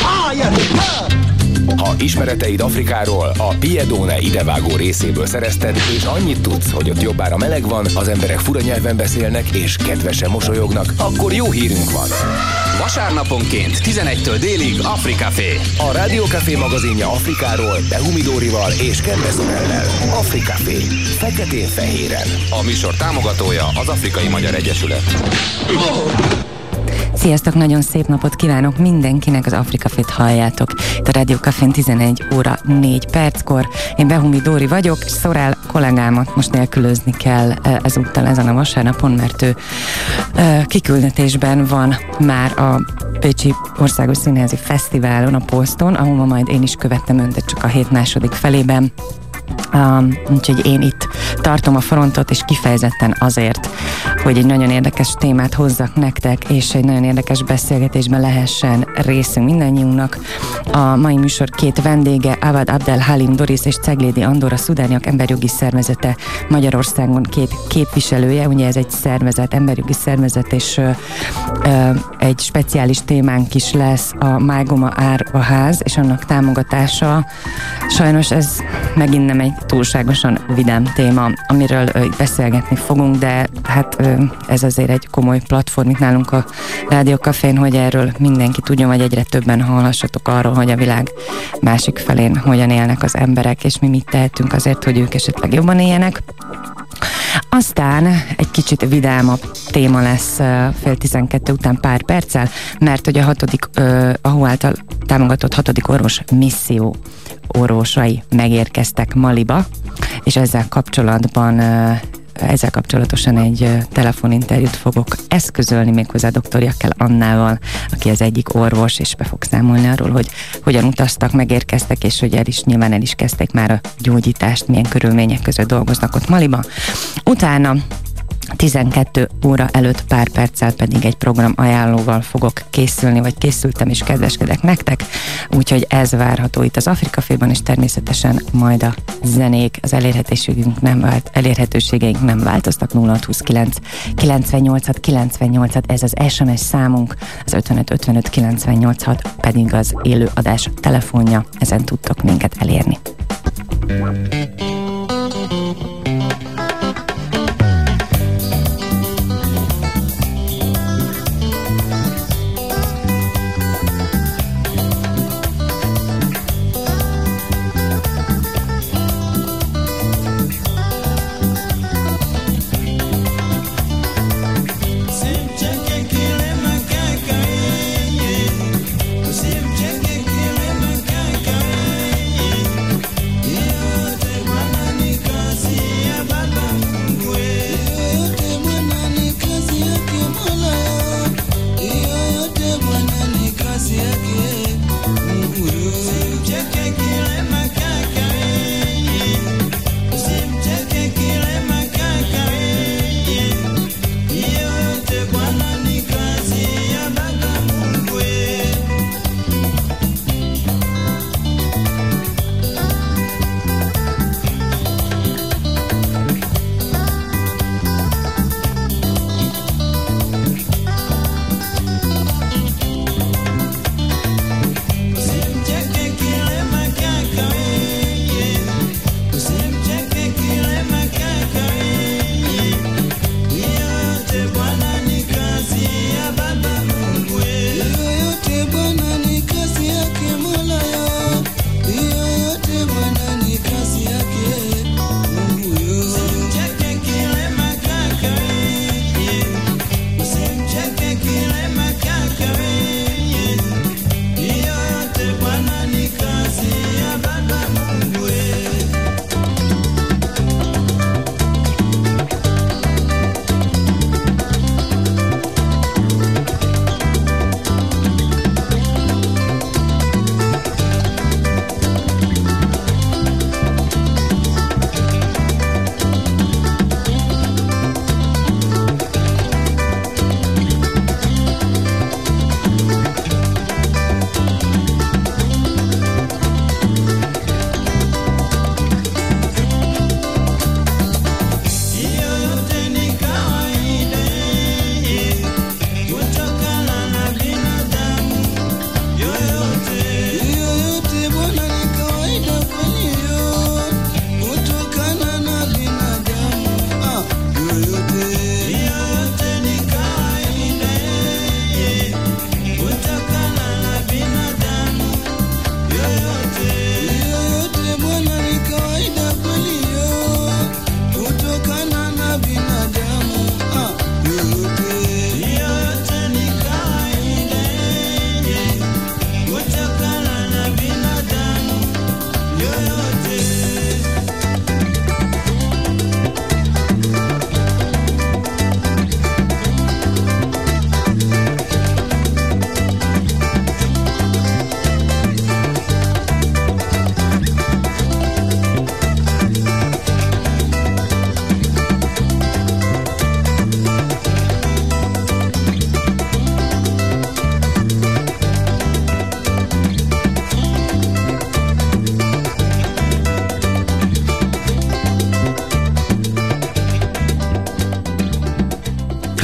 Ha ismereteid Afrikáról a Piedone idevágó részéből szerezted, és annyit tudsz, hogy ott jobbára meleg van, az emberek fura nyelven beszélnek, és kedvesen mosolyognak, akkor jó hírünk van. Vasárnaponként 11-től délig Africafé. A Rádiókafé magazinja Afrikáról, Behumi Dórival és Kembe Szonellel. Africafé. Feketén-fehéren. A műsor támogatója az Afrikai Magyar Egyesület. Sziasztok, nagyon szép napot kívánok mindenkinek, az Africafét halljátok. Itt a Rádiókafén 11 óra 4 perckor. Én Behumi Dóri vagyok, és Szorál kollégámat most nélkülözni kell ezúttal ezen a vasárnapon, mert ő kiküldetésben van már a Pécsi Országos Színházi Fesztiválon, a Poszton, ahol majd én is követtem önt, csak a hét második felében. Úgyhogy én itt tartom a frontot, és kifejezetten azért, hogy egy nagyon érdekes témát hozzak nektek, és egy nagyon érdekes beszélgetésben lehessen részünk mindannyiunknak. A mai műsor két vendége, Avad Abdel Halim Doris és Ceglédi Andor, a Szudániak Emberjogi Szervezete Magyarországon két képviselője. Ugye ez egy szervezet, emberjogi szervezet, és egy speciális témánk is lesz, a Májgoma Árvaház és annak támogatása. Sajnos ez megint nem egy túlságosan vidám téma, amiről beszélgetni fogunk, de hát ez azért egy komoly platform itt nálunk a Rádiókafén, hogy erről mindenki tudjon, vagy egyre többen hallhassatok arról, hogy a világ másik felén hogyan élnek az emberek, és mi mit tehetünk azért, hogy ők esetleg jobban éljenek. Aztán egy kicsit vidámabb téma lesz 11:30 után pár perccel, mert hogy a HU által támogatott 6. orvos misszió orvosai megérkeztek Maliba, és ezzel kapcsolatosan egy telefoninterjút fogok eszközölni, méghozzá dr. Jakkel Annával, aki az egyik orvos, és be fog számolni arról, hogy hogyan utaztak, megérkeztek, és hogy nyilván el is kezdték már a gyógyítást, milyen körülmények között dolgoznak ott Maliba. Utána 12 óra előtt pár perccel pedig egy program ajánlóval fogok készülni, vagy készültem és kedveskedek nektek, úgyhogy ez várható itt az Africaféban, és természetesen majd a zenék, az elérhetőségeink nem változtak. 0629 98 ez az SMS számunk, az 55 55 986 pedig az élő adás telefonja, ezen tudtok minket elérni.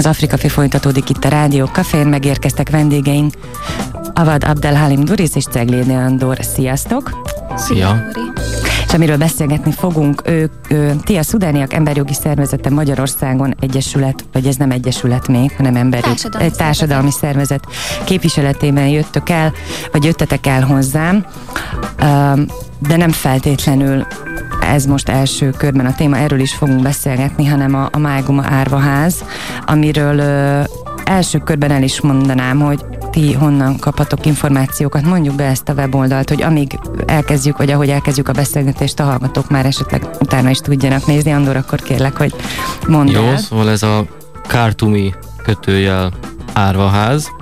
Az Afrika Café folytatódik itt a Rádió Cafén, megérkeztek vendégeink Avad Abdelhalim Duriz és Ceglédi Andor. Sziasztok! Szia! És amiről beszélgetni fogunk, ti a Szudániak Emberjogi Szervezete Magyarországon egyesület, vagy ez nem egyesület még, hanem társadalmi szervezet képviseletében jöttetek el hozzám, de nem feltétlenül ez most első körben a téma, erről is fogunk beszélgetni, hanem a Májguma Árvaház, amiről első körben el is mondanám, hogy ti honnan kaphatok információkat, mondjuk be ezt a weboldalt, hogy amíg elkezdjük, vagy ahogy elkezdjük a beszélgetést, a hallgatók már esetleg utána is tudjanak nézni. Andor, akkor kérlek, hogy mondd el. Jó, szóval ez a Kártumi árvaház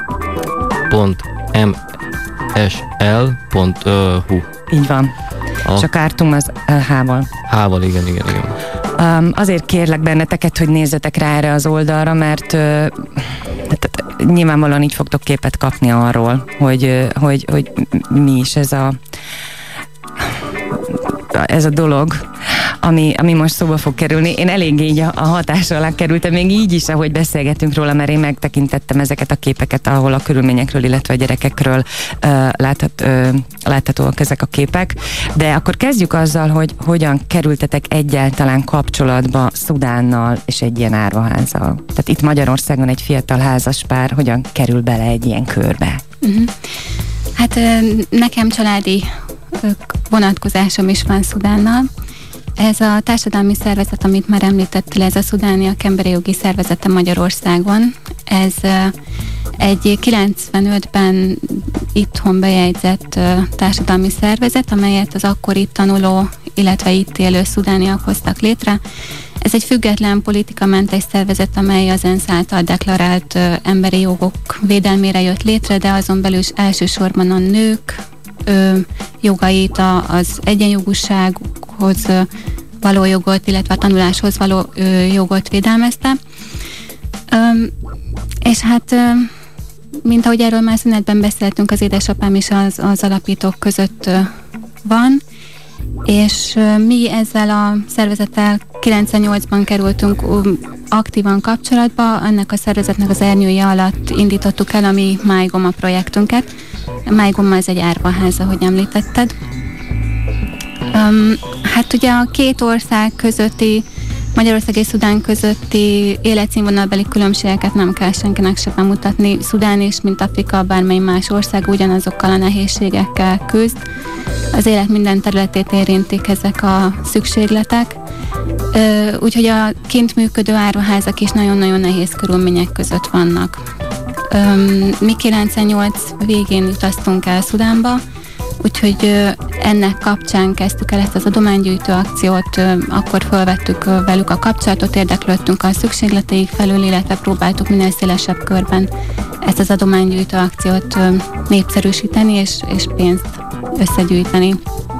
.msl.hu. Így van. És a Kártum az H-val. H-val, igen. Azért kérlek benneteket, hogy nézzetek rá erre az oldalra, mert nyilvánvalóan így fogtok képet kapni arról, hogy mi is ez a dolog, ami most szóba fog kerülni. Én eléggé így a hatás alá kerültem, még így is, ahogy beszélgetünk róla, mert én megtekintettem ezeket a képeket, ahol a körülményekről, illetve a gyerekekről láthatóak ezek a képek. De akkor kezdjük azzal, hogy hogyan kerültetek egyáltalán kapcsolatba Szudánnal és egy ilyen árvaházzal. Tehát itt Magyarországon egy fiatal házaspár hogyan kerül bele egy ilyen körbe? Uh-huh. Hát nekem családi vonatkozásom is van Szudánnal. Ez a társadalmi szervezet, amit már említettél, ez a Szudániak Emberi Jogi Szervezete Magyarországon. Ez egy 95-ben itthon bejegyzett társadalmi szervezet, amelyet az akkor itt tanuló, illetve itt élő szudániak hoztak létre. Ez egy független politikamentes szervezet, amely az ENSZ által deklarált emberi jogok védelmére jött létre, de azon belül is elsősorban a nők jogait, az egyenjogúsághoz való jogot, illetve a tanuláshoz való jogot védelmezte. És hát, mint ahogy erről már szünetben beszéltünk, az édesapám is az alapítók között van, és mi ezzel a szervezettel 98-ban kerültünk aktívan kapcsolatba, ennek a szervezetnek az ernyője alatt indítottuk el a mi Májguma projektünket. Májguma ez egy árvaház, ahogy említetted. Hát ugye a két ország közötti, Magyarország és Szudán közötti életszínvonalbeli különbségeket nem kell senkinek se bemutatni. Szudán is, mint Afrika, bármely más ország ugyanazokkal a nehézségekkel küzd. Az élet minden területét érintik ezek a szükségletek. Úgyhogy a kint működő árvaházak is nagyon-nagyon nehéz körülmények között vannak. Mi 98 végén utaztunk el Szudánba, úgyhogy ennek kapcsán kezdtük el ezt az adománygyűjtő akciót, akkor felvettük velük a kapcsolatot, érdeklődtünk a szükségleteik felül, illetve próbáltuk minél szélesebb körben ezt az adománygyűjtő akciót népszerűsíteni és pénzt összegyűjteni.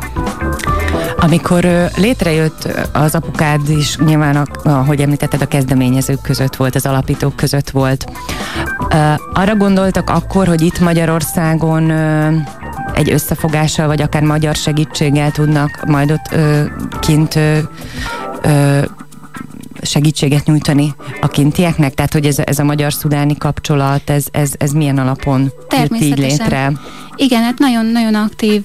Amikor létrejött az apukád is, nyilván, ahogy említetted, a kezdeményezők között volt, az alapítók között volt. Arra gondoltak akkor, hogy itt Magyarországon egy összefogással, vagy akár magyar segítséggel tudnak majd ott kint segítséget nyújtani a kintieknek? Tehát, hogy ez a magyar-szudáni kapcsolat, ez milyen alapon jött így létre? Igen, hát nagyon-nagyon aktív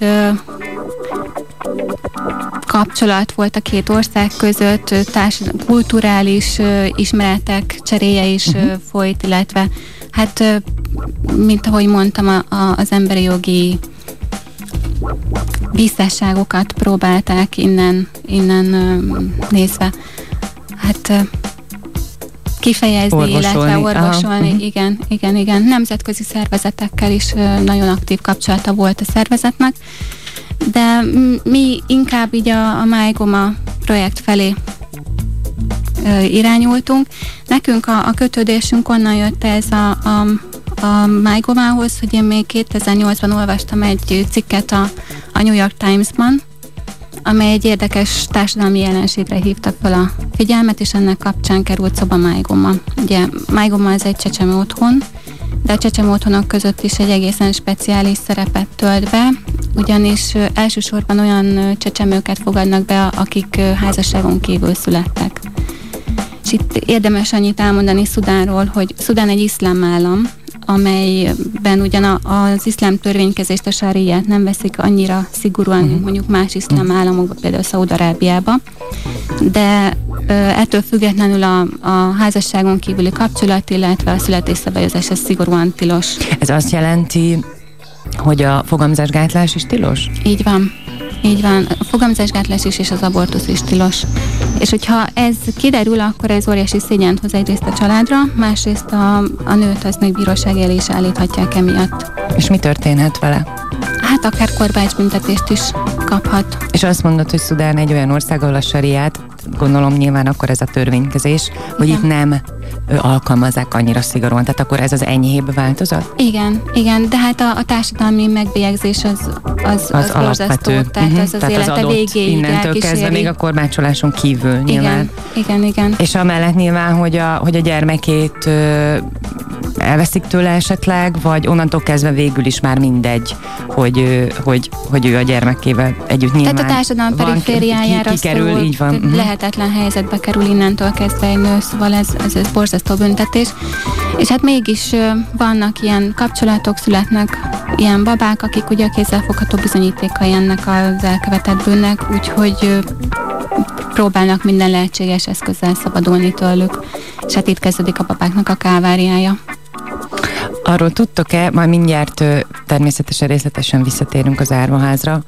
kapcsolat volt a két ország között, kulturális ismeretek cseréje is folyt, illetve hát, mint ahogy mondtam, az emberi jogi visszásságokat próbálták innen nézve hát kifejezni, illetve orvosolni. Igen. Nemzetközi szervezetekkel is nagyon aktív kapcsolata volt a szervezetnek, de mi inkább így a Májguma projekt felé irányultunk. Nekünk a kötődésünk onnan jött ez a Májgumához, hogy én még 2008-ban olvastam egy cikket a New York Times-ban, amely egy érdekes társadalmi jelenségre hívta fel a figyelmet, és ennek kapcsán került szóba Májguma. Ugye Májguma ez egy csecsemő otthon, de a csecsemő otthonok között is egy egészen speciális szerepet tölt be, ugyanis elsősorban olyan csecsemőket fogadnak be, akik házasságon kívül születtek. És itt érdemes annyit elmondani Szudánról, hogy Szudán egy iszlám állam, amelyben ugyan az iszlám törvénykezést, a sáriát nem veszik annyira szigorúan, mint mondjuk más iszlám államokban, például Szaúd-Arábiában, de ettől függetlenül a házasságon kívüli kapcsolat, illetve a születésszabályozás ez szigorúan tilos. Ez azt jelenti, hogy a fogamzásgátlás is tilos? Így van. Így van, a fogamzásgátlás is és az abortusz is tilos. És hogyha ez kiderül, akkor ez óriási szégyent hoz egyrészt a családra, másrészt a nőt az még bíróság elé is állíthatják emiatt. És mi történhet vele? Hát akár korbácsbüntetést is kaphat. És azt mondod, hogy Szudán egy olyan ország, ahol a sariát, gondolom nyilván akkor ez a törvénykezés, hogy itt nem alkalmazzák annyira szigorúan, tehát akkor ez az enyhébb változat? Igen, de hát a társadalmi megbélyegzés az borzasztó, tehát az tehát élete végéig innentől kezdve még a korbácsoláson kívül nyilván. Igen. És amellett nyilván, hogy a gyermekét elveszik tőle esetleg, vagy onnantól kezdve végül is már mindegy, hogy ő a gyermekével együtt nyilván. Tehát a társadalom perifériájára kikerül, így van. Lehetetlen helyzetbe kerül innentől kezdve egy nő, szóval ez borzasztó büntetés. És hát mégis vannak ilyen kapcsolatok, születnek ilyen babák, akik ugye a kézzelfogható bizonyítékai ennek az elkövetett bűnnek, úgyhogy próbálnak minden lehetséges eszközzel szabadulni tőlük, és hát itt kezdődik a babáknak a káváriája. Arról tudtok-e, majd mindjárt természetesen részletesen visszatérünk az árvaházra,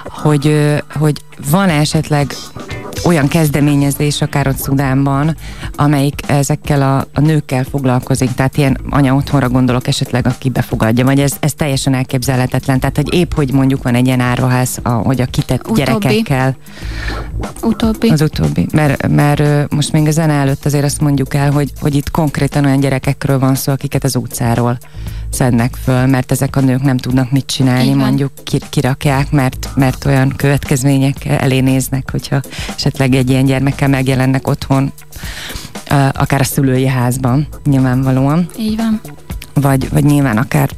hogy van esetleg olyan kezdeményezés akár ott Szudánban, amelyik ezekkel a nőkkel foglalkozik, tehát ilyen anya otthonra gondolok esetleg, aki befogadja, vagy ez teljesen elképzelhetetlen, tehát hogy épp hogy mondjuk van egy ilyen árvaház, hogy a kitett gyerekekkel. Utóbbi. Az utóbbi. Mert most még a zene előtt azért azt mondjuk el, hogy itt konkrétan olyan gyerekekről van szó, akiket az utcáról szednek föl, mert ezek a nők nem tudnak mit csinálni, mondjuk kirakják, mert olyan következmények elé néznek, hogyha esetleg egy ilyen gyermekkel megjelennek otthon, akár a szülői házban, nyilvánvalóan. Így van. Vagy nyilván akár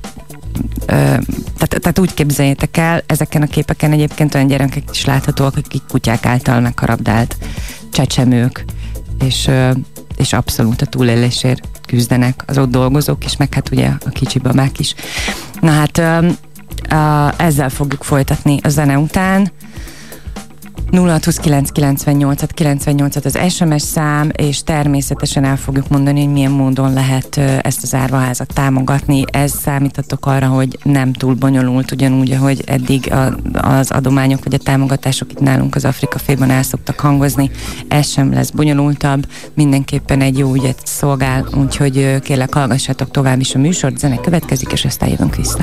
tehát úgy képzeljétek el, ezeken a képeken egyébként olyan gyerekek is láthatóak, akik kutyák által megharabdált csecsemők, és abszolút a túlélésért küzdenek az ott dolgozók is, meg hát ugye a kicsi babák is. Na hát ezzel fogjuk folytatni a zene után. 062998 az SMS szám, és természetesen el fogjuk mondani, hogy milyen módon lehet ezt az árvaházat támogatni. Ez számítatok arra, hogy nem túl bonyolult, ugyanúgy, ahogy eddig az adományok vagy a támogatások itt nálunk az Afrika Fében el szoktak hangozni. Ez sem lesz bonyolultabb, mindenképpen egy jó ügyet szolgál, úgyhogy kérlek, hallgassatok tovább is a műsort, zene következik, és aztán jövünk vissza.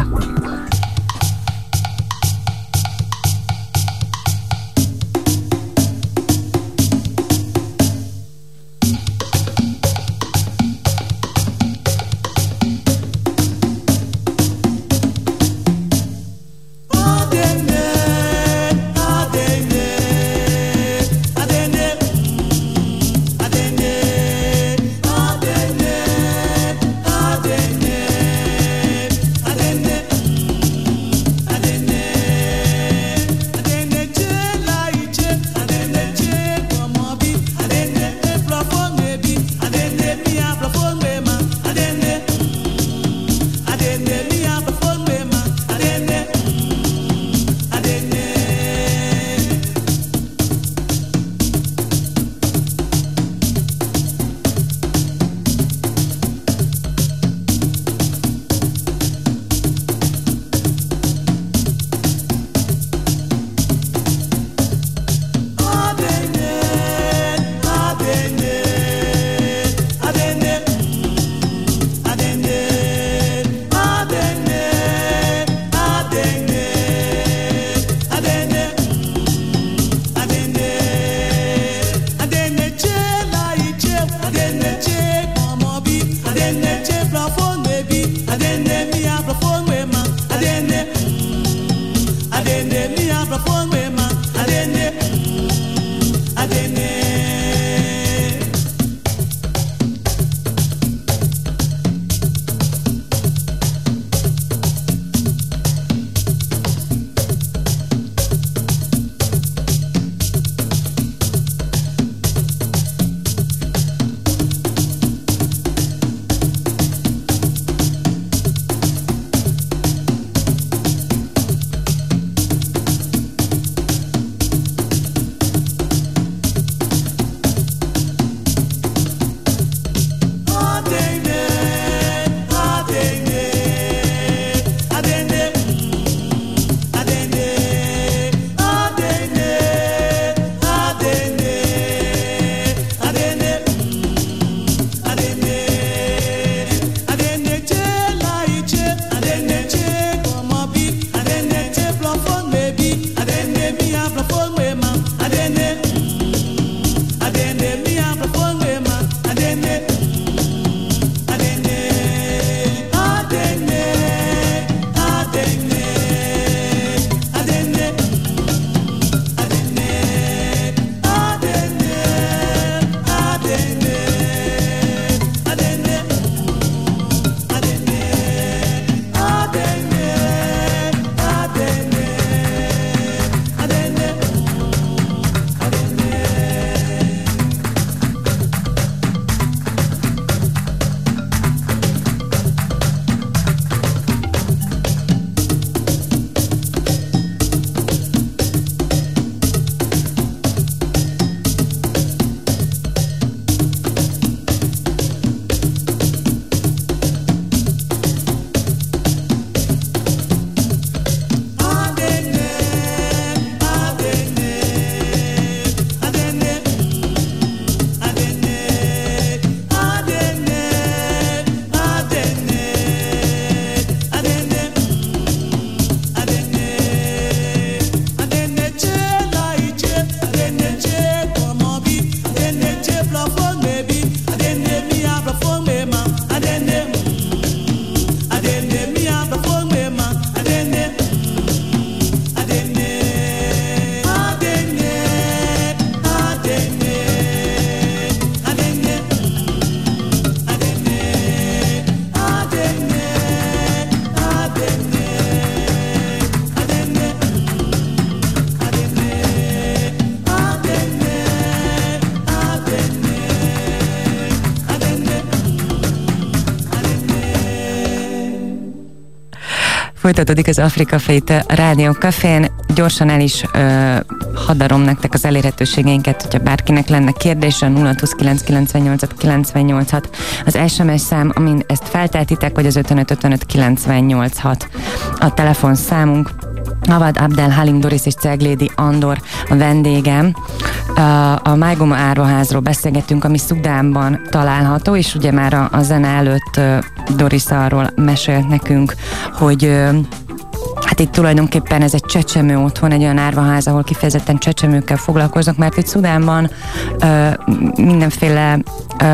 Folytatódik az Afrika Fét a Rádió Cafén. Gyorsan el is hadarom nektek az elérhetőségeinket, hogyha bárkinek lenne kérdése, 02998-986 az SMS szám, amin ezt felteltitek, vagy az 5555-986 a telefonszámunk. Avad Abdel Halim Doris és Ceglédi Andor a vendégem. A Májgoma árvaházról beszélgettünk, ami Szudánban található, és ugye már a zene előtt Doris arról mesélt nekünk, hogy hát itt tulajdonképpen ez egy csecsemő otthon, egy olyan árvaház, ahol kifejezetten csecsemőkkel foglalkoznak, mert itt Szudánban mindenféle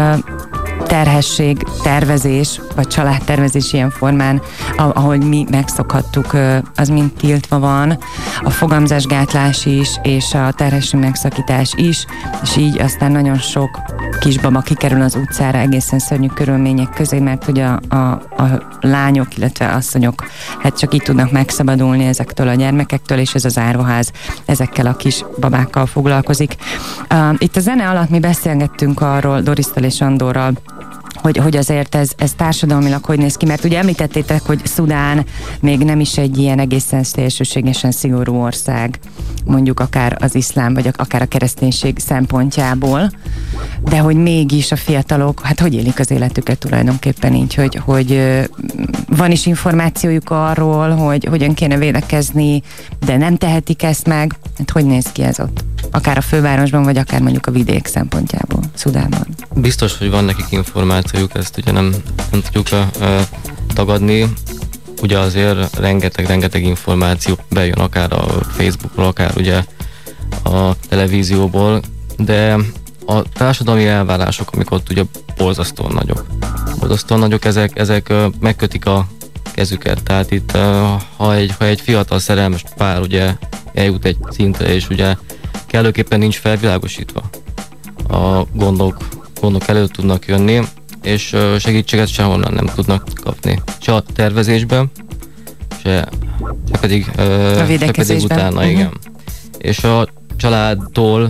terhesség, tervezés, vagy családtervezés ilyen formán, ahogy mi megszokhattuk, az mind tiltva van. A fogamzásgátlás is, és a terhesség megszakítás is, és így aztán nagyon sok kisbaba kikerül az utcára egészen szörnyű körülmények közé, mert ugye a lányok, illetve asszonyok hát csak így tudnak megszabadulni ezektől a gyermekektől, és ez az árvaház ezekkel a kis babákkal foglalkozik. Itt a zene alatt mi beszélgettünk arról Dorisztal és Andorral, hogy azért ez társadalmilag hogy néz ki, mert ugye említettétek, hogy Szudán még nem is egy ilyen egészen szélsőségesen szigorú ország, mondjuk akár az iszlám, vagy akár a kereszténység szempontjából, de hogy mégis a fiatalok, hát hogy élik az életüket tulajdonképpen így, hogy van is információjuk arról, hogy hogyan kéne védekezni, de nem tehetik ezt meg. Hát hogy néz ki ez ott? Akár a fővárosban, vagy akár mondjuk a vidék szempontjából, Szudánban. Biztos, hogy van nekik információjuk, ezt ugye nem tudjuk tagadni. Ugye azért rengeteg információ bejön akár a Facebookról, akár ugye a televízióból, de a társadalmi elvárások, amik ott ugye borzasztóan nagyok, ezek megkötik a kezüket. Tehát itt, ha egy fiatal szerelmes pár ugye eljut egy szintre, és ugye kellőképpen nincs felvilágosítva, a gondok elő tudnak jönni, és segítséget sehonnan nem tudnak kapni. Se a tervezésben, se pedig utána, igen. És a családtól,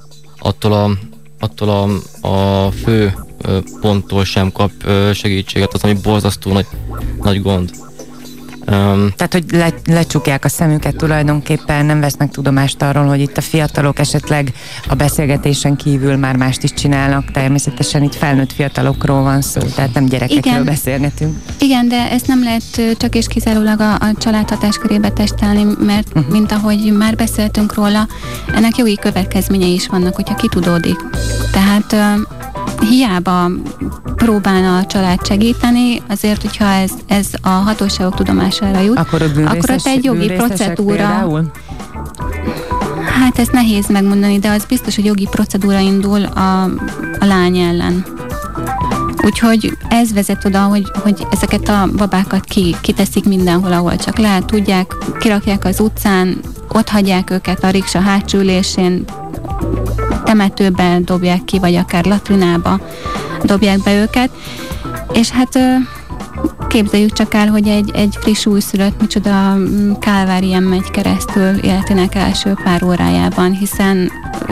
attól a fő ponttól sem kap segítséget, az, ami borzasztó nagy gond. Tehát, hogy lecsukják a szemüket tulajdonképpen, nem vesznek tudomást arról, hogy itt a fiatalok esetleg a beszélgetésen kívül már mást is csinálnak. Természetesen itt felnőtt fiatalokról van szó, tehát nem gyerekekről beszélgetünk. Igen, de ezt nem lehet csak és kizárólag a család hatáskörébe testálni, mert mint ahogy már beszéltünk róla, ennek jogi következményei is vannak, hogyha kitudódik. Tehát hiába próbálna a család segíteni, azért, hogyha ez a hatóságok tudomására jut, akkor ott egy jogi procedúra. Például? Hát ezt nehéz megmondani, de az biztos, hogy jogi procedúra indul a lány ellen. Úgyhogy ez vezet oda, hogy ezeket a babákat kiteszik mindenhol, ahol csak lehet, tudják, kirakják az utcán, ott hagyják őket a riksa hátsó ülésén, temetőbe dobják ki, vagy akár latrinába dobják be őket, és hát képzeljük csak el, hogy egy friss újszülött micsoda kálvárien megy keresztül életének első pár órájában, hiszen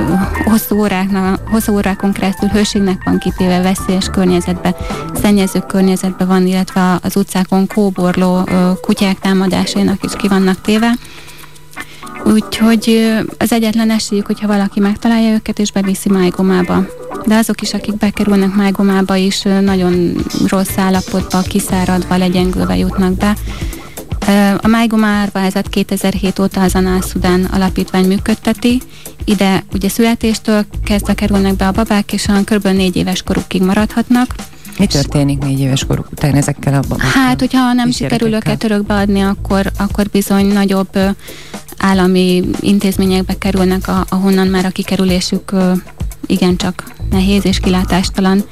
hosszú órákon keresztül hőségnek van kitéve, veszélyes környezetbe, szennyező környezetbe van, illetve az utcákon kóborló kutyák támadásainak is ki vannak téve. Úgyhogy az egyetlen esélyük, hogyha valaki megtalálja őket és beviszi Májgomába. De azok is, akik bekerülnek Májgomába is nagyon rossz állapotba, kiszáradva, legyengülve jutnak be. A Májgoma árvaházat 2007 óta az Anál-Szudán alapítvány működteti. Ide ugye születéstől kezdve kerülnek be a babák, és kb. 4 éves korukig maradhatnak. Mi történik 4 éves koruk után ezekkel a babákkal? Hát, hogyha nem sikerül őket örökbe adni, akkor bizony nagyobb állami intézményekbe kerülnek, ahonnan már a kikerülésük igencsak nehéz és kilátástalan.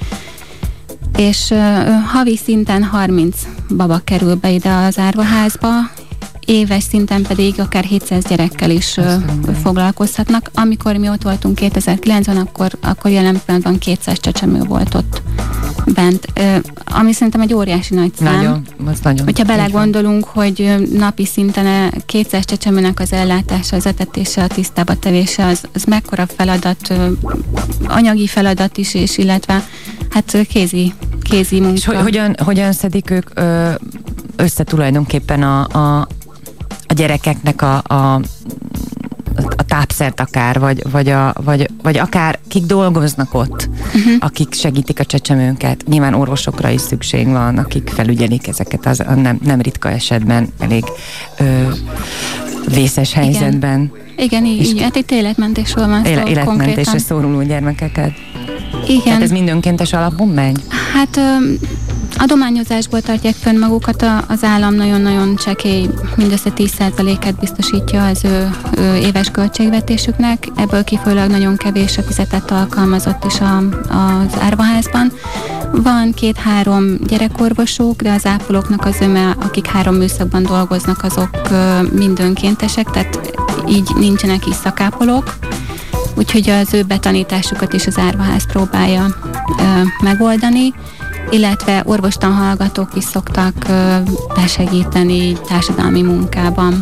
És havi szinten 30 baba kerül be ide az árvaházba, éves szinten pedig akár 700 gyerekkel is foglalkozhatnak. Amikor mi ott voltunk 2009-ben, akkor jelen pillanatban 200 csecsemő volt ott bent, ami szerintem egy óriási nagy szám. Nagyon. Hogyha belegondolunk, hogy napi szinten 200 csecsemőnek az ellátása, az etetése, a tisztába tevése, az mekkora feladat, anyagi feladat is, és illetve hát kézi munka. És hogyan szedik ők össze tulajdonképpen a gyerekeknek a tápszert akár, vagy akár kik dolgoznak ott, akik segítik a csecsemőnket. Nyilván orvosokra is szükség van, akik felügyelik ezeket az nem ritka esetben elég vészes helyzetben. Igen, így. Hát itt életmentésről van szó. Életmentésre szoruló gyermekeket. Igen. Tehát ez mind önkéntes alapon megy? Hát adományozásból tartják fönn magukat, az állam nagyon-nagyon csekély, mindössze 10%-et biztosítja az ő éves költségvetésüknek, ebből kifolyólag nagyon kevés a fizetett alkalmazott is az árvaházban. Van 2-3 gyerekorvosok, de az ápolóknak az öme, akik 3 műszakban dolgoznak, azok mind önkéntesek, tehát így nincsenek is szakápolók. Úgyhogy az ő betanításukat is az árvaház próbálja megoldani, illetve orvostanhallgatók is szoktak besegíteni társadalmi munkában.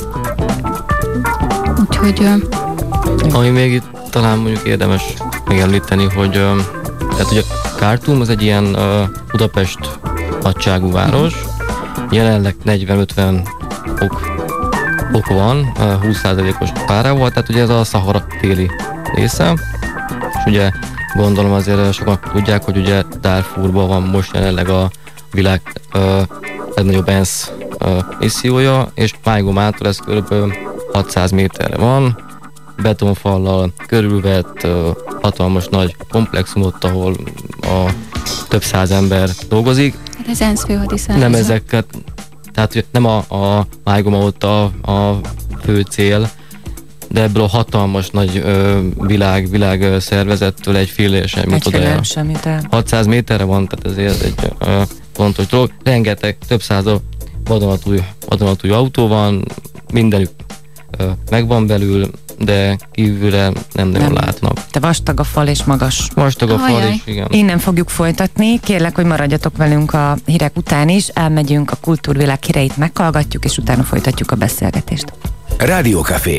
Úgyhogy... Ami még itt talán mondjuk érdemes megemlíteni, hogy tehát ugye Khartoum az egy ilyen Budapest nagyságú város, jelenleg 40-50 ok van, 20%-os párával, tehát ugye ez a Szahara téli része, és ugye gondolom azért sokan tudják, hogy ugye Darfurban van most jelenleg a világ legnagyobb ENSZ missziója, és Májgomától ez kb. 600 méterre van, betonfallal körülvett hatalmas nagy komplexumot, ahol a több száz ember dolgozik. Hát ez ENSZ főhadiszállás. Nem ezeket, tehát nem a Májgoma ott a fő cél, de ebből a hatalmas nagy világ szervezettől egy fillér sem jut oda. 600 méterre van, tehát ezért egy fontos dolog. Rengeteg, több száz vadonatúj autó van, mindenük megvan belül, de kívülre nem nagyon látnak. Te vastag a fal és magas. Vastag a fal is, igen. Innen fogjuk folytatni. Kérlek, hogy maradjatok velünk a hírek után is. Elmegyünk, a kultúrvilág híreit meghallgatjuk, és utána folytatjuk a beszélgetést. Rádiókafé.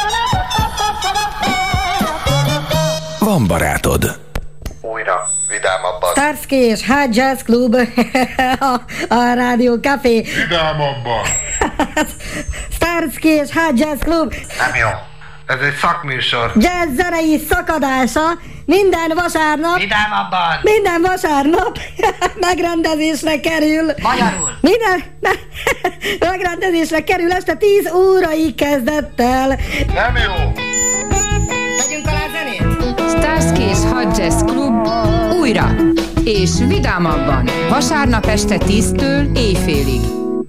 Van barátod. Újra vidámabban. Starsky és Hot Jazz Club a Rádió Café. Vidámabban. Starsky és Hot Jazz Club. Nem jó. Ez egy szakműsor. Jazz zenei szakadása minden vasárnap. Vidámabban. Minden vasárnap megrendezésre kerül. Magyarul. Megrendezésre kerül este 10 óraig kezdettel. Nem jó. Tegyünk alá zenét. Starsky és Hot Jazz Club újra és vidámabban vasárnap este 10-től éjfélig.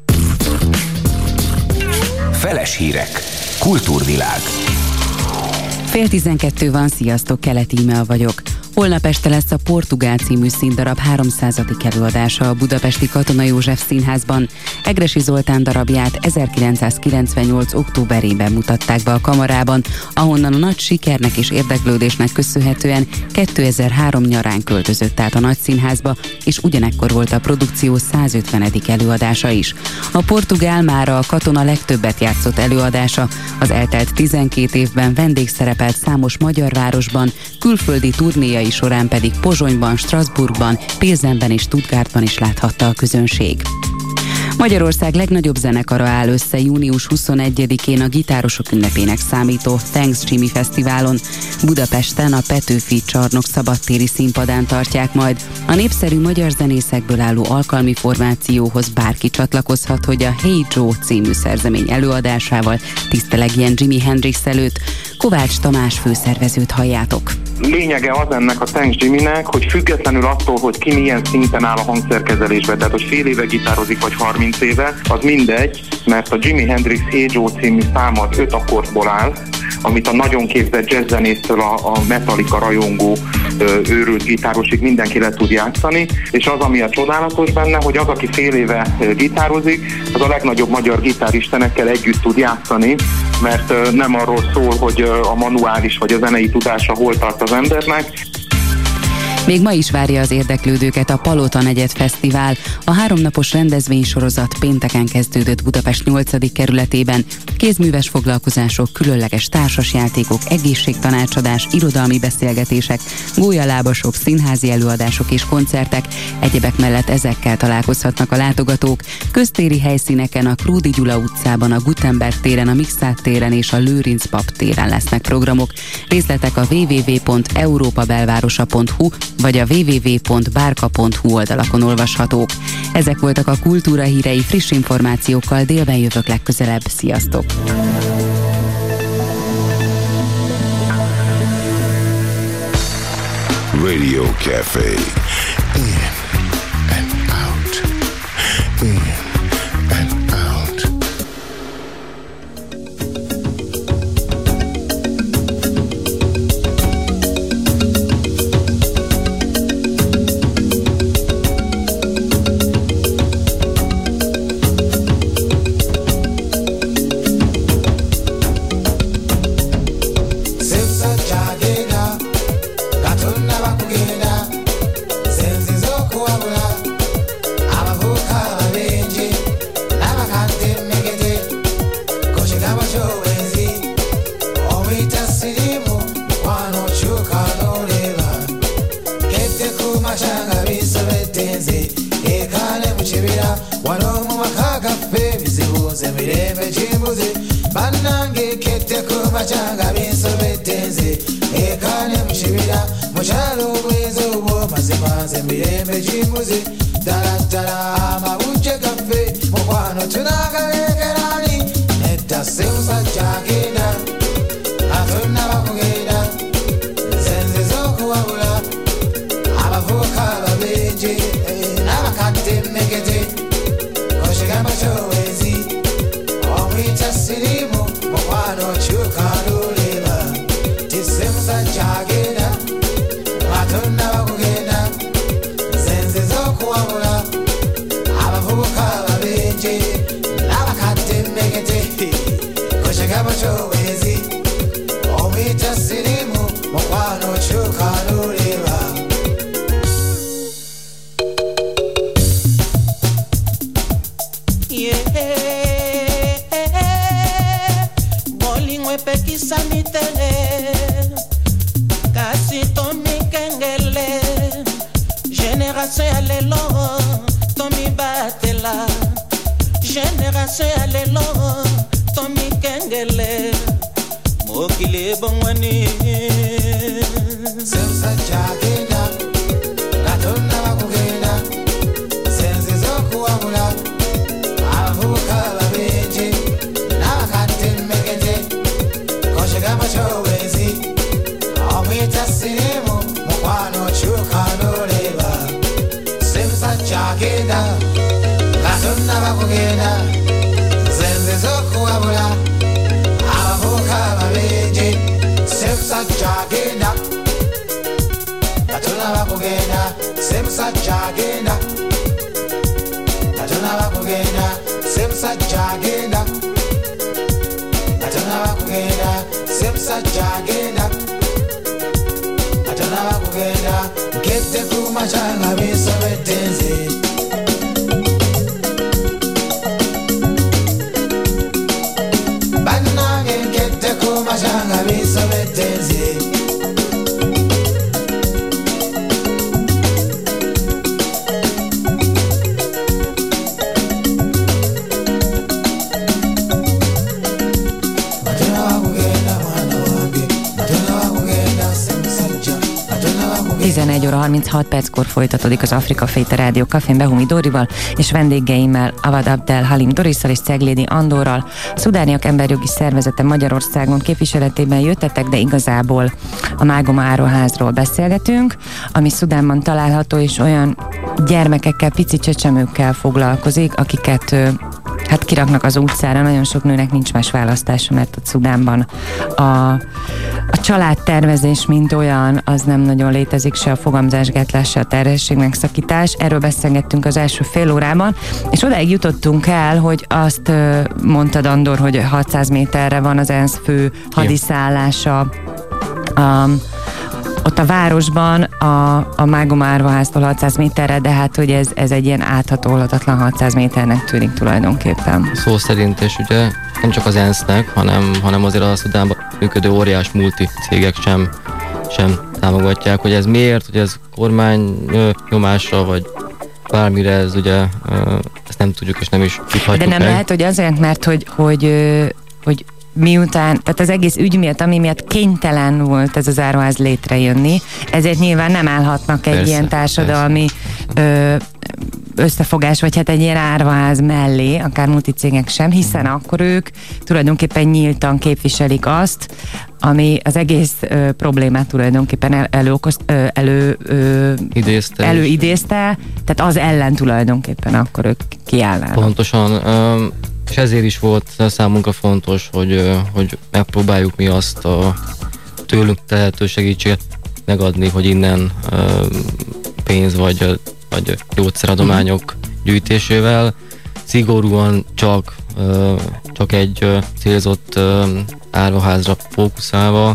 Feles hírek. Kultúrvilág. 11:30 van, sziasztok, Keleti Íme vagyok. Holnap este lesz a Portugál című színdarab 300. előadása a budapesti Katona József Színházban. Egressy Zoltán darabját 1998. októberében mutatták be a kamarában, ahonnan a nagy sikernek és érdeklődésnek köszönhetően 2003 nyarán költözött át a Nagyszínházba, és ugyanekkor volt a produkció 150. előadása is. A Portugál mára a Katona legtöbbet játszott előadása, az eltelt 12 évben vendégszerepelt számos magyar városban, külföldi turnéjai során pedig Pozsonyban, Strasbourgban, Pilzenben és Stuttgartban is láthatta a közönség. Magyarország legnagyobb zenekara áll össze június 21-én a Gitárosok ünnepének számító Thanks Jimmy Fesztiválon. Budapesten a Petőfi Csarnok szabadtéri színpadán tartják majd. A népszerű magyar zenészekből álló alkalmi formációhoz bárki csatlakozhat, hogy a Hey Joe című szerzemény előadásával tisztelegjen Jimi Hendrix előtt. Kovács Tamás főszervezőt halljátok. Lényege az ennek a Thanks Jimmynek, hogy függetlenül attól, hogy ki milyen szinten áll a hangszerkezelésben, tehát hogy fél éve gitározik vagy 30 éve, az mindegy, mert a Jimi Hendrix Hey Joe című száma az 5 akkordból áll, amit a nagyon képzett jazzzenésztől a Metallica rajongó őrült gitárosig mindenki le tud játszani, és az, ami a csodálatos benne, hogy az, aki fél éve gitározik, az a legnagyobb magyar gitáristenekkel együtt tud játszani, mert nem arról szól, hogy a manuális vagy a zenei tudása hol tart az embernek. Még ma is várja az érdeklődőket a Palota Negyed Fesztivál. A 3 napos rendezvénysorozat pénteken kezdődött Budapest 8. kerületében. Kézműves foglalkozások, különleges társasjátékok, egészségtanácsadás, irodalmi beszélgetések, gólyalábasok, színházi előadások és koncertek. Egyebek mellett ezekkel találkozhatnak a látogatók. Köztéri helyszíneken, a Krúdy Gyula utcában, a Gutenberg téren, a Mixát téren és a Lőrinc pap téren lesznek programok. Részletek a www.europabelvárosa.hu vagy a www.bárka.hu oldalakon olvashatók. Ezek voltak a kultúra hírei, friss információkkal délben jövök legközelebb. Sziasztok! Radio Café. In and out. In and out. Óra 36 perckor folytatódik az Afrika Fét a Rádió Cafén Behumi Dórival és vendégeimmel, Avad Abdel Halim Dorissal és Ceglédi Andorral. A Szudániak Emberjogi Szervezete Magyarországon képviseletében jöttetek, de igazából a Mágoma Áruházról beszélgetünk, ami Szudánban található, és olyan gyermekekkel, pici csecsemőkkel foglalkozik, akiket hát kiraknak az utcára. Nagyon sok nőnek nincs más választása, mert a Szudánban a családtervezés, mint olyan, az nem nagyon létezik, se a fogamzásgátlás, se a terhesség megszakítás. Erről beszélgettünk az első fél órában, és odáig jutottunk el, hogy azt mondtad, Andor, hogy 600 méterre van az ENSZ fő hadiszállása ott a városban a Mágom árvaháztól 600 méterre, de hát, hogy ez egy ilyen áthatolhatatlan 600 méternek tűnik tulajdonképpen. Szó szerint, és ugye nem csak az ENSZ-nek, hanem azért a Szudánban működő óriás multi cégek sem támogatják, hogy ez miért, hogy ez kormány nyomásra, vagy bármire, ez ugye ezt nem tudjuk, és nem is tudhatjuk. De nem meg. Lehet, hogy azért, mert hogy miután, tehát az egész ügy miatt, ami miatt kénytelen volt ez az árvaház létrejönni, ezért nyilván nem állhatnak egy ilyen társadalmi összefogás, vagy hát egy ilyen árvaház mellé, akár multicégek sem, hiszen akkor ők tulajdonképpen nyíltan képviselik azt, ami az egész problémát tulajdonképpen előidézte, tehát az ellen tulajdonképpen akkor ők kiállnának. Pontosan, és ezért is volt számunkra fontos, hogy megpróbáljuk mi azt a tőlünk tehető segítséget megadni, hogy innen pénz vagy gyógyszeradományok gyűjtésével szigorúan csak egy célzott árvaházra fókuszálva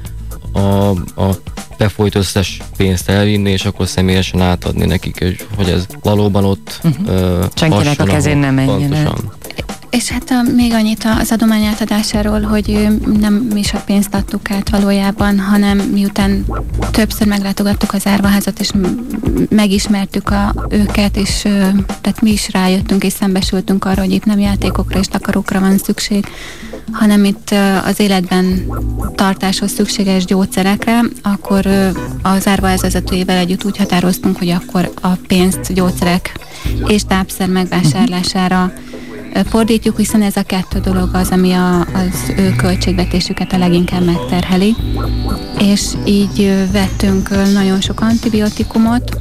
a befolyt összes pénzt elvinni, és akkor személyesen átadni nekik, hogy ez valóban ott senkinek a kezén nem menjen el. És hát még annyit az adomány átadásáról, hogy nem is a pénzt adtuk át valójában, hanem miután többször meglátogattuk az árvaházat, és megismertük őket, és tehát mi is rájöttünk, és szembesültünk arra, hogy itt nem játékokra és takarókra van szükség, hanem itt az életben tartáshoz szükséges gyógyszerekre, akkor az árvaház vezetőjével együtt úgy határoztunk, hogy akkor a pénzt gyógyszerek és tápszer megvásárlására fordítjuk, hiszen ez a kettő dolog az, ami az ő költségvetésüket a leginkább megterheli. És így vettünk nagyon sok antibiotikumot,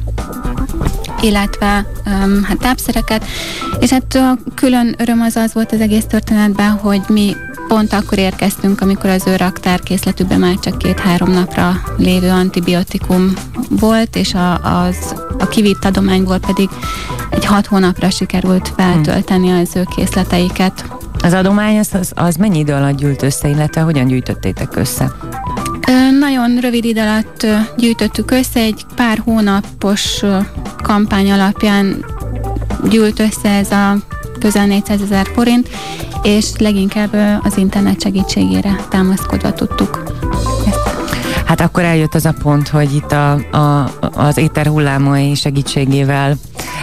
illetve hát tápszereket, és hát a külön öröm az volt az egész történetben, hogy mi pont akkor érkeztünk, amikor az ő raktárkészletükben már csak 2-3 napra lévő antibiotikum volt, és a kivitt adományból pedig egy 6 hónapra sikerült feltölteni az ő készleteiket. Az adomány az mennyi idő alatt gyűlt össze, illetve hogyan gyűjtöttétek össze? Nagyon rövid idő alatt gyűjtöttük össze, egy pár hónapos kampány alapján gyűlt össze ez a közel 400 000 forint, és leginkább az internet segítségére támaszkodva tudtuk ezt. Hát akkor eljött az a pont, hogy itt az éter hullámai segítségével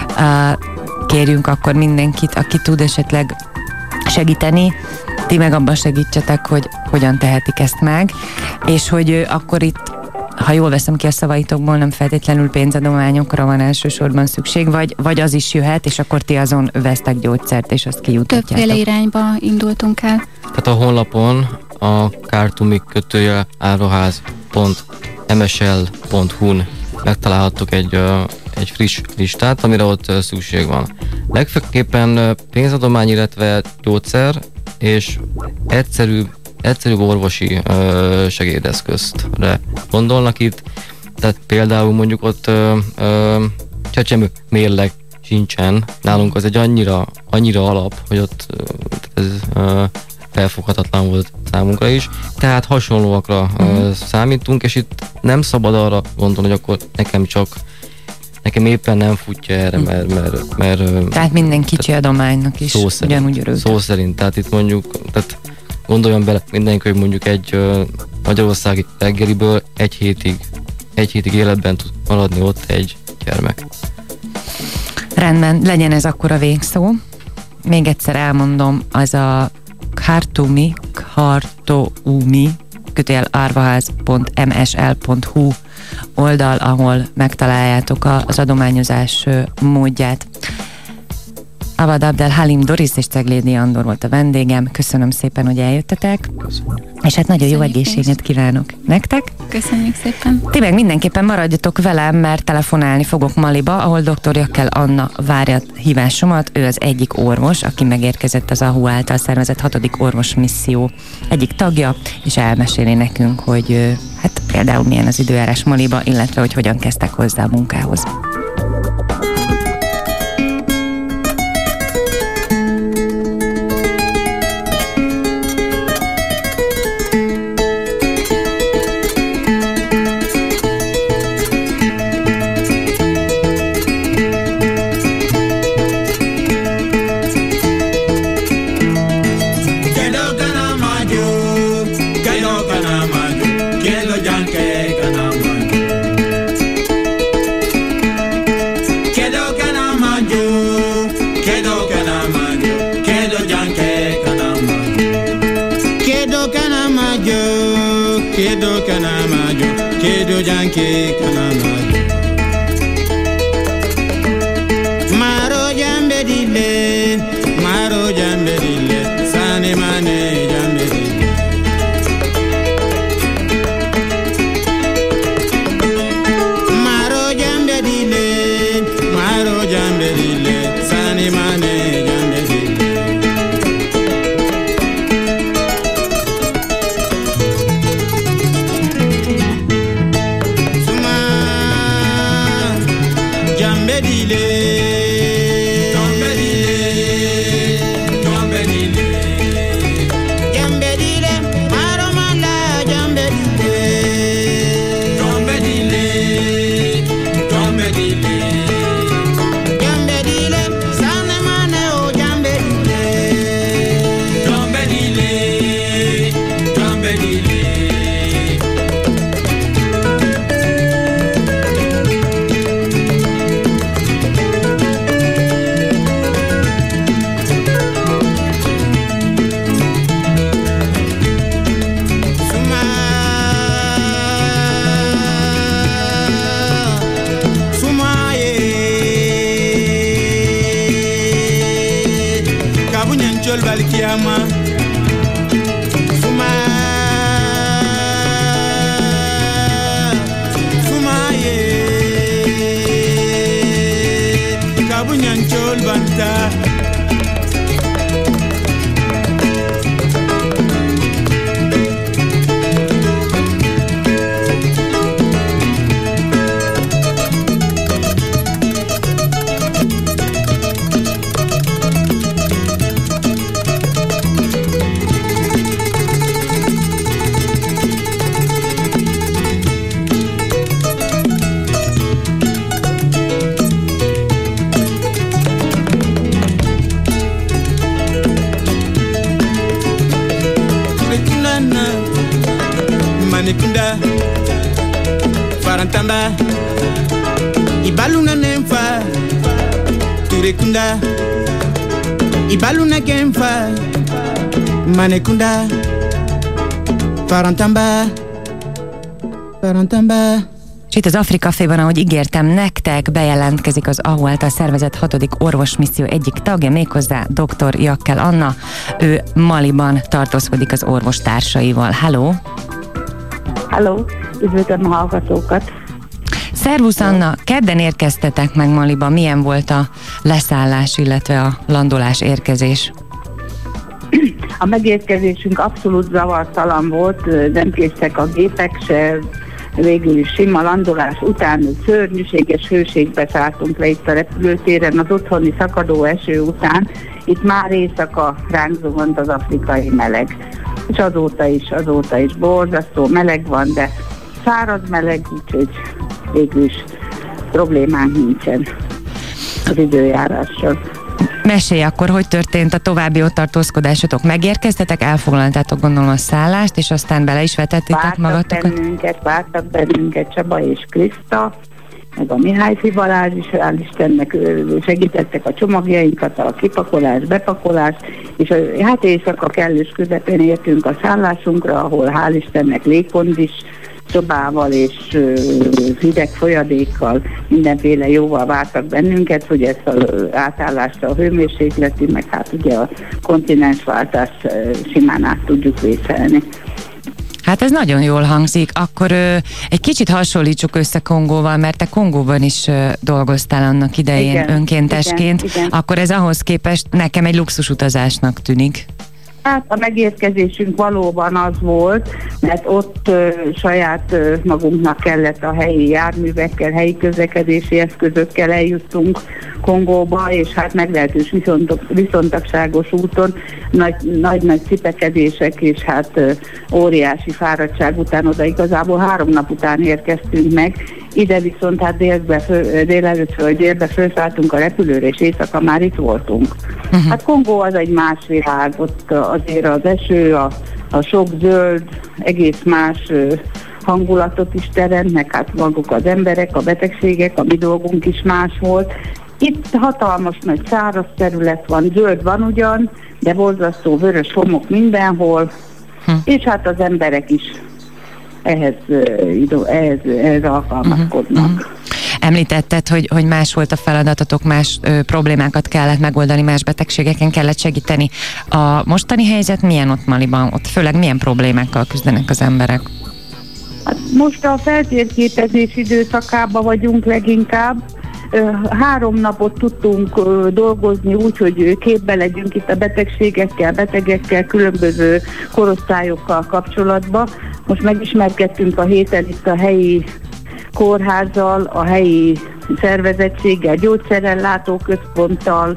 kérjünk akkor mindenkit, aki tud esetleg segíteni, ti meg abban segítsetek, hogy hogyan tehetik ezt meg, és hogy akkor itt, ha jól veszem ki a szavaitokból, nem feltétlenül pénzadományokra van elsősorban szükség, vagy az is jöhet, és akkor ti azon vesztek gyógyszert, és azt kijutatjátok. Többféle irányba indultunk el. Tehát a honlapon a kártumi-árvaház.msl.hu-n megtalálhattok egy friss listát, amire ott szükség van. Legfőképpen pénzadomány, illetve gyógyszer, és egyszerűbb orvosi segédeszköztre gondolnak itt. Tehát például mondjuk ott csecsemő mérleg sincsen. Nálunk az egy annyira alap, hogy ott ez felfoghatatlan volt számunkra is. Tehát hasonlóakra számítunk, és itt nem szabad arra gondolni, hogy akkor nekem éppen nem futja erre, mert tehát minden kicsi adománynak is ugyanúgy örültek. Szó szerint, tehát itt mondjuk, tehát gondoljon bele mindenki, hogy mondjuk egy magyarországi reggeliből egy hétig életben tud maradni ott egy gyermek. Rendben, legyen ez akkor a végszó. Még egyszer elmondom, az a Khartoumi árvaház.msl.hu oldal, ahol megtaláljátok az adományozás módját. Abad Abdel Halim Doris és Ceglédi Andor volt a vendégem. Köszönöm szépen, hogy eljöttetek. Köszönjük. És hát nagyon jó egészséget kívánok nektek. Köszönjük szépen. Ti meg mindenképpen maradjatok velem, mert telefonálni fogok Maliba, ahol dr. Jakkel Anna várja hívásomat. Ő az egyik orvos, aki megérkezett az AHU által szervezett 6. orvosmisszió egyik tagja, és elmeséli nekünk, hogy hát például milyen az időjárás Maliba, illetve hogy hogyan kezdtek hozzá a munkához. kanamaju, kedo janke kanamaju. Kedo kanamaju, kedo kanamaju, kedo janke kanamaju. Kedo kanamaju, kedo kanamaju, kedo janke kanamaju. Maro jambe dile, sane mane jambe dile. Maro jambe dile, sane mane jambe dile. Suma jambe dile. Balkiama Suma ye Kabunyan chol banta Manikunda Farantamba Ibaluna nemfa Turekunda Ibaluna gemfa Manikunda Farantamba És itt az Afrika Féban, ahogy ígértem nektek, bejelentkezik az AHO által szervezett 6. orvosmisszió egyik tagja, méghozzá dr. Jakkel Anna. Ő Maliban tartózkodik az orvostársaival. Halló! Halló! Üdvözlöm a hallgatókat! Szervusz Anna! Kedden érkeztetek meg Maliba. Milyen volt a leszállás, illetve a landolás, érkezés? A megérkezésünk abszolút zavartalan volt, nem késztek a gépek se, végül is sima landolás után szörnyűséges hőségbe szálltunk le itt a repülőtéren, az otthoni szakadó eső után, itt már éjszaka ránk zuhant az afrikai meleg. És azóta is borzasztó meleg van, de száraz meleg, úgyhogy végül is problémánk nincsen az időjárással. Mesélj akkor, hogy történt a további ott tartózkodásotok? Megérkeztetek, elfoglaltátok gondolom a szállást, és aztán bele is vetettétek magatokat? Vártak bennünket Csaba és Kriszta, meg a Mihályfi Balázs is, hál' Istennek segítettek a csomagjainkat, a kipakolás, bepakolás, és hát éjszaka kellős közepén értünk a szállásunkra, ahol hál' Istennek légkondis szobával és hideg folyadékkal, mindenféle jóval vártak bennünket, hogy ezt az átállást a hőmérsékleti, meg hát ugye a kontinensváltást simán át tudjuk vészelni. Hát ez nagyon jól hangzik. Akkor egy kicsit hasonlítsuk össze Kongóval, mert te Kongóban is dolgoztál annak idején, igen, önkéntesként. Igen. Akkor ez ahhoz képest nekem egy luxusutazásnak tűnik. Hát a megérkezésünk valóban az volt, mert ott saját magunknak kellett a helyi járművekkel, helyi közlekedési eszközökkel eljuttunk Kongóba, és hát meglehetős viszontagságos úton, nagy cipekedések, és hát óriási fáradtság után oda igazából 3 nap után érkeztünk meg. Ide viszont hát délbe felszálltunk a repülőre, és éjszaka már itt voltunk. Hát Kongó az egy más világ, ott azért az eső, a a sok zöld egész más hangulatot is teremtnek, hát maguk az emberek, a betegségek, a mi dolgunk is más volt. Itt hatalmas nagy száraz terület van, zöld van ugyan, de borzasztó vörös homok mindenhol, és hát az emberek is ehhez alkalmazkodnak. Említetted, hogy más volt a feladatotok, más problémákat kellett megoldani, más betegségeken kellett segíteni. A mostani helyzet milyen ott Maliban? Ott főleg milyen problémákkal küzdenek az emberek? Hát most a feltérképezés időszakában vagyunk leginkább. 3 napot tudtunk dolgozni úgy, hogy képbe legyünk itt a betegségekkel, betegekkel, különböző korosztályokkal kapcsolatban. Most megismerkedtünk a héten itt a helyi kórházzal, a helyi szervezettséggel, gyógyszerellátóközponttal,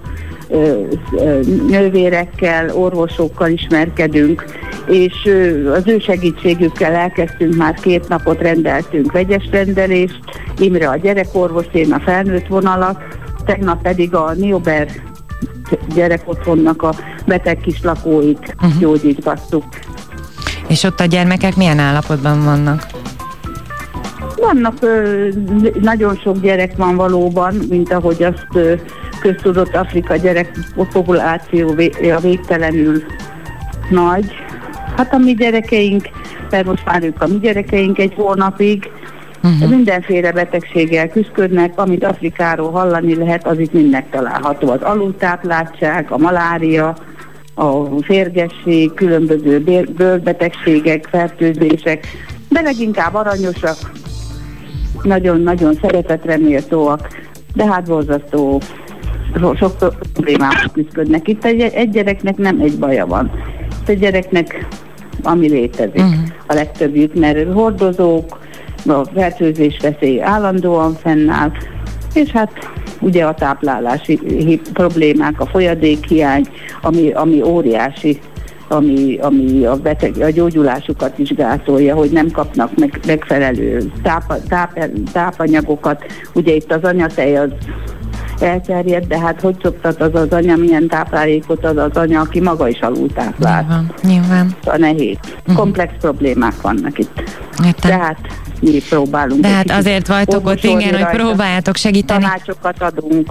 nővérekkel, orvosokkal ismerkedünk, és az ő segítségükkel elkezdtünk, már 2 napot rendeltünk vegyes rendelést, Imre a gyerekorvos, én a felnőtt vonalat, tegnap pedig a Niober gyerekotthonnak a beteg kislakóit gyógyítgattuk. És ott a gyermekek milyen állapotban vannak? Vannak, nagyon sok gyerek van valóban, mint ahogy azt köztudott, Afrika gyerekpopuláció végtelenül nagy. Hát a mi gyerekeink, mert most már ők a mi gyerekeink 1 hónapig, mindenféle betegséggel küzdködnek, amit Afrikáról hallani lehet, az itt mind megtalálható. Az alultápláltság, a malária, a férgesség, különböző bőrbetegségek, fertőzések, de leginkább aranyosak, nagyon-nagyon szeretetre méltóak, de hát borzasztó sok problémával küzdködnek. Itt egy gyereknek nem egy baja van. Itt egy gyereknek, ami létezik, a legtöbbjük, mert hordozók, a fertőzés veszély állandóan fennáll, és hát ugye a táplálási problémák, a folyadékhiány, ami óriási, ami a gyógyulásukat is gátolja, hogy nem kapnak megfelelő tápanyagokat. Ugye itt az anyatej az elterjedt, de hát hogy szoktat az anya, milyen táplálékot ad az anya, aki maga is alultáplál. Nyilván. A nehéz. Komplex problémák vannak itt. Értem. Tehát mi próbálunk. De hát azért vagytok ott, igen, hogy próbáljátok segíteni. Tanácsokat adunk.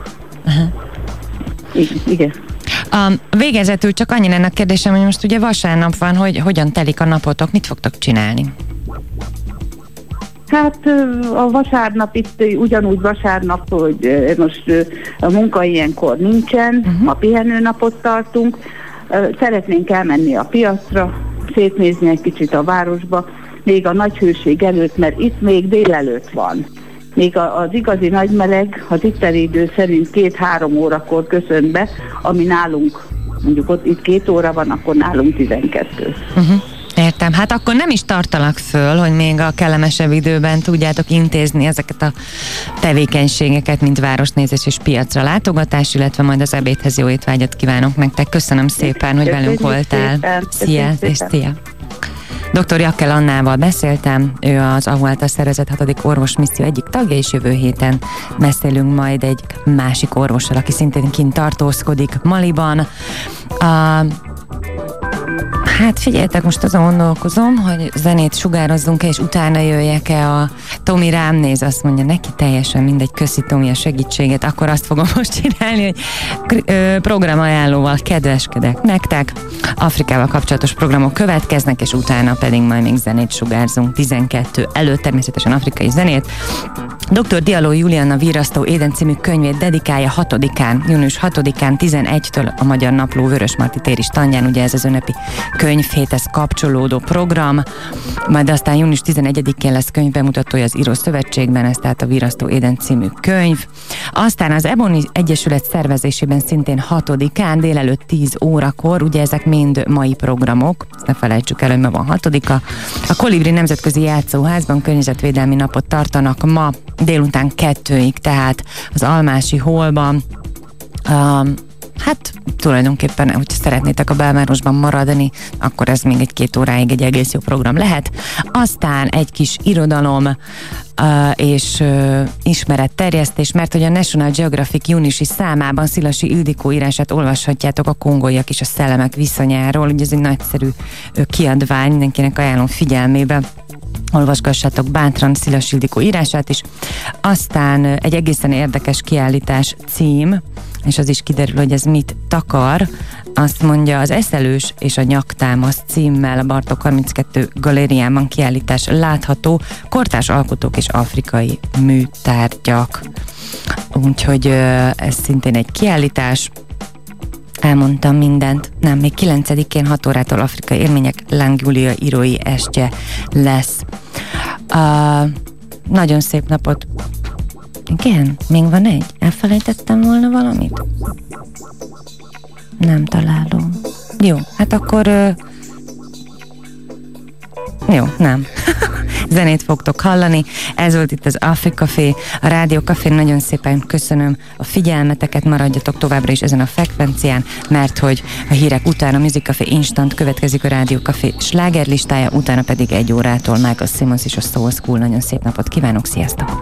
Igen. Végezetül csak annyi lenne a kérdésem, hogy most ugye vasárnap van, hogy hogyan telik a napotok, mit fogtok csinálni? Hát a vasárnap itt ugyanúgy vasárnap, hogy most a munka ilyenkor nincsen, a pihenőnapot tartunk. Szeretnénk elmenni a piacra, szétnézni egy kicsit a városba, még a nagy hőség előtt, mert itt még délelőtt van. Még az igazi nagy meleg az itteni idő szerint 2-3 órakor köszönt be, ami nálunk, mondjuk ott itt 2 óra van, akkor nálunk 12. Értem. Hát akkor nem is tartalak föl, hogy még a kellemesebb időben tudjátok intézni ezeket a tevékenységeket, mint városnézés és piacra látogatás, illetve majd az ebédhez jó étvágyat kívánok nektek. Köszönöm szépen, hogy velünk voltál. Szia, és szia! Dr. Jakkel Annával beszéltem, ő az AHU által szervezett 6. orvosmisszió egyik tagja, és jövő héten beszélünk majd egy másik orvossal, aki szintén kint tartózkodik Maliban. Hát figyeljetek, most azon gondolkozom, hogy zenét sugározzunk-e, és utána jöjjek-e. A Tomi rám néz, azt mondja, neki teljesen mindegy, köszi Tomi a segítséget, akkor azt fogom most csinálni, hogy programajánlóval kedveskedek nektek. Afrikával kapcsolatos programok következnek, és utána pedig majd még zenét sugárzunk 12 előtt, természetesen afrikai zenét. Dr. Diallo Julianna Virasztó Éden című könyvét dedikálja 6-án, június 6-án 11-től a Magyar Napló Vörösmarty téri standján, ugye ez az ünnepi könyvhéthez kapcsolódó program, majd aztán június 11-én lesz könyvbemutatója az Író Szövetségben, ez tehát a Virasztó Éden című könyv. Aztán az Ebony Egyesület szervezésében szintén 6-án délelőtt 10 órakor, ugye ezek mind mai programok, ezt ne felejtsük el, hogy ma van 6-a. A Kolibri Nemzetközi Játszóházban környezetvédelmi napot tartanak ma délután 2-ig, tehát az Almási Hallban. hát tulajdonképpen, hogy szeretnétek a belvárosban maradni, akkor ez még 1-2 óráig egy egész jó program lehet. Aztán egy kis irodalom és ismeretterjesztés, mert hogy a National Geographic júniusi számában Szilasi Ildikó írását olvashatjátok a Kongolyak és a szellemek viszonyáról. Ugye ez egy nagyszerű kiadvány, mindenkinek ajánlom figyelmébe. Olvasgassátok bátran Szilasi Ildikó írását is. Aztán egy egészen érdekes kiállítás cím, és az is kiderül, hogy ez mit takar. Azt mondja, az Eszelős és a Nyaktámasz címmel a Bartók 32 galériában kiállítás látható, kortárs alkotók és afrikai műtárgyak. Úgyhogy ez szintén egy kiállítás. Elmondtam mindent. Nem, még 9-én 6 órától afrikai élmények Láng Júlia írói estje lesz. Nagyon szép napot. Igen, még van egy? Elfelejtettem volna valamit? Nem találom. Jó, hát akkor... Jó, nem. Zenét fogtok hallani. Ez volt itt az Africafé, a Rádió Cafén. Nagyon szépen köszönöm a figyelmeteket, maradjatok továbbra is ezen a frekvencián, mert hogy a hírek után a Music Café Instant következik, a Rádió Café slágerlistája, utána pedig 1 órától Michael Simmons és a Soul School. Nagyon szép napot kívánok, sziasztok!